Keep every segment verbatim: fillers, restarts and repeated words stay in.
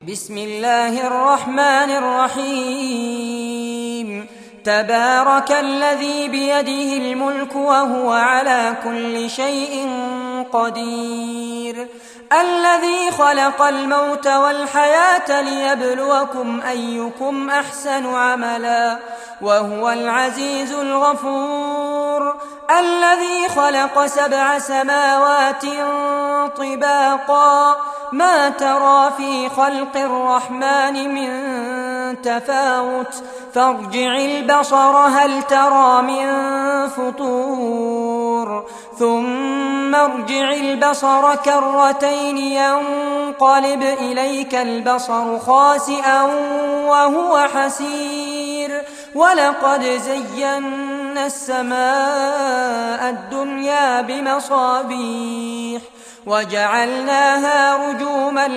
بسم الله الرحمن الرحيم. تبارك الذي بيده الملك وهو على كل شيء قدير، الذي خلق الموت والحياة ليبلوكم أيكم أحسن عملا وهو العزيز الغفور، الذي خلق سبع سماوات طباقا ما ترى في خلق الرحمن من تفاوت فارجع البصر هل ترى من فطور ثم ارجع البصر كرتين ينقلب إليك البصر خاسئا وهو حسير، ولقد زينا السماء الدنيا بمصابيح وجعلناها رجوما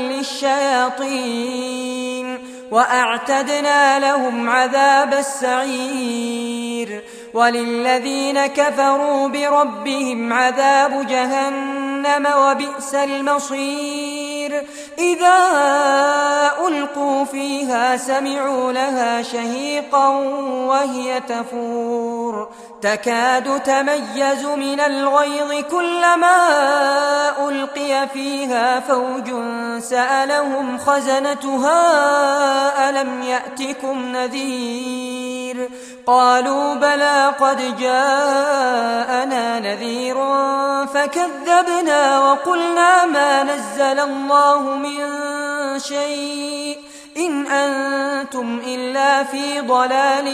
للشياطين وأعتدنا لهم عذاب السعير، وللذين كفروا بربهم عذاب جهنم وبئس المصير. إذا ألقوا فيها سمعوا لها شهيقا وهي تفور تكاد تميز من الغيظ كلما ألقي فيها فوج سألهم خزنتها ألم يأتكم نذير قالوا بلى قد جاءنا نذير فكذبنا وقلنا ما نزل الله من شيء إن أنتم إلا في ضلال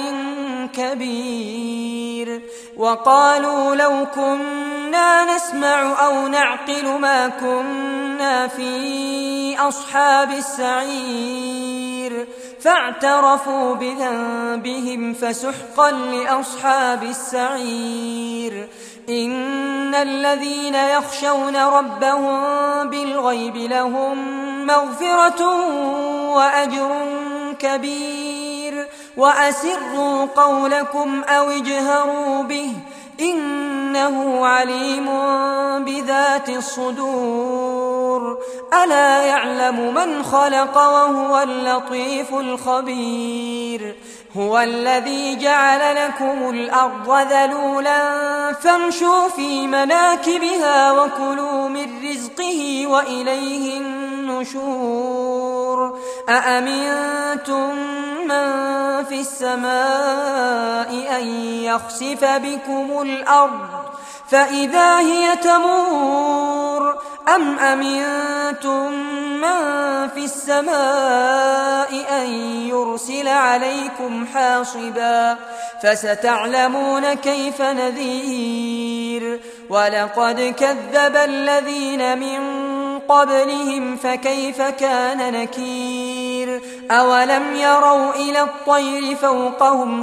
كبير. وقالوا لو كنا نسمع أو نعقل ما كنا في أصحاب السعير فاعترفوا بذنبهم فسحقا لأصحاب السعير. إن الذين يخشون ربهم بالغيب لهم مغفرة وأجر كبير. وأسروا قولكم أو اجهروا به إنه عليم بذات الصدور. ألا يعلم من خلق وهو اللطيف الخبير. هو الذي جعل لكم الأرض ذلولا فامشوا في مناكبها وكلوا من رزقه وإليه النشور. أأمنتم من في السماء أن يخسف بكم الأرض فإذا هي تمور أم أمنتم من في السماء أن يرسل عليكم حاصبا فستعلمون كيف نذير. ولقد كذب الذين من قبلهم فكيف كان نكير. أولم يروا إلى الطير فوقهم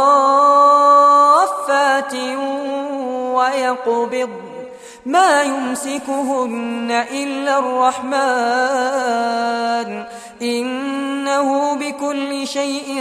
صافات ويقبض ما يمسكهن إلا الرحمن إنه بكل شيء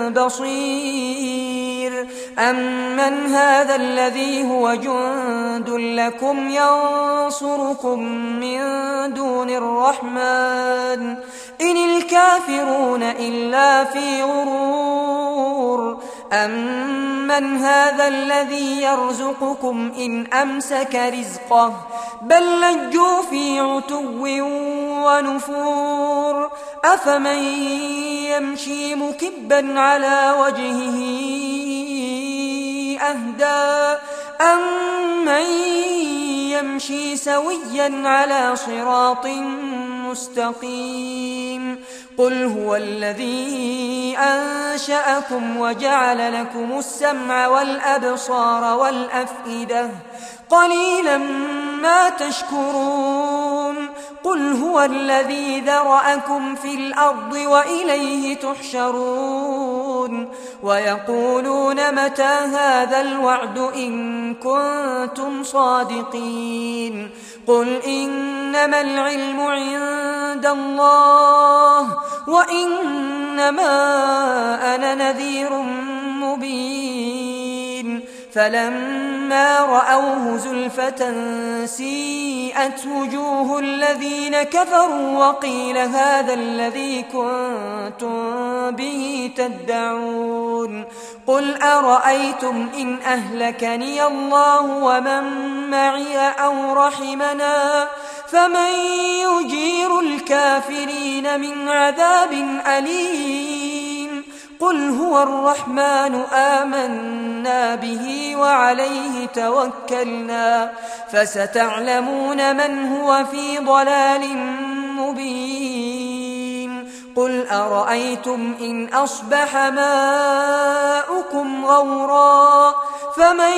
بصير. أمن هذا الذي هو جند لكم ينصركم من دون الرحمن إن الكافرون إلا في غرور. أمن هذا الذي يرزقكم إن أمسك رزقه بل لجوا في عتو ونفور. أفمن يمشي مكبا على وجهه أهدى أمن يمشي سويا على صراط مستقيم. قل هو الذي أنشأكم وجعل لكم السمع والأبصار والأفئدة قليلا ما تشكرون. قل هو الذي ذرأكم في الأرض وإليه تحشرون. ويقولون متى هذا الوعد إن كنتم صادقين. قل إنما العلم عند الله وإنما أنا نذير مبين. فلما رأوه زلفة سيئت وجوه الذين كفروا وقيل هذا الذي كنتم به تدعون قل أرأيتم إن أهلكني الله ومن معي أو رحمنا فمن يجير الكافرين من عذاب أليم قل هو الرحمن آمنا به وعليه توكلنا فستعلمون من هو في ضلال مبين قل أرأيتم إن أصبح ماؤكم غورا فمن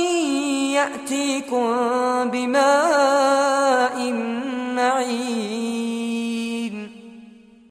يأتيكم بماء معين